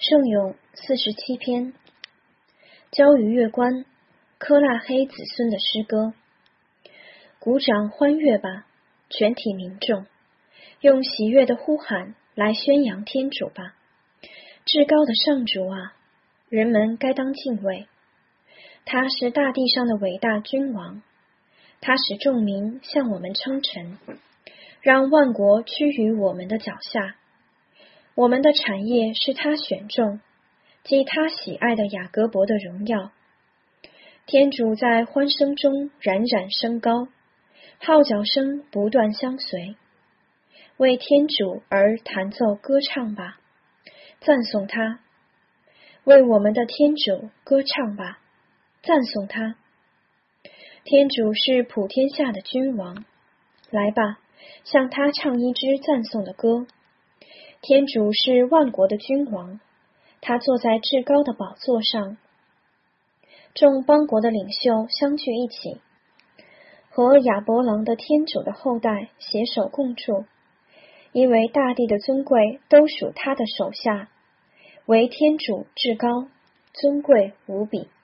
圣咏47篇，交于月关，科剌黑子孙的诗歌。鼓掌欢悦吧，全体民众，用喜悦的呼喊来宣扬天主吧。至高的上主啊，人们该当敬畏。他是大地上的伟大君王，他使众民向我们称臣，让万国趋于我们的脚下。我们的产业是他选中，即他喜爱的雅各伯的荣耀。天主在欢声中冉冉升高，号角声不断相随。为天主而弹奏歌唱吧，赞颂他。为我们的天主歌唱吧，赞颂他。天主是普天下的君王，来吧，向他唱一支赞颂的歌。天主是万国的君王，他坐在至高的宝座上。众邦国的领袖相聚一起，和亚伯郎的天主的后代携手共筑，因为大地的尊贵都属他的手下，为天主至高，尊贵无比。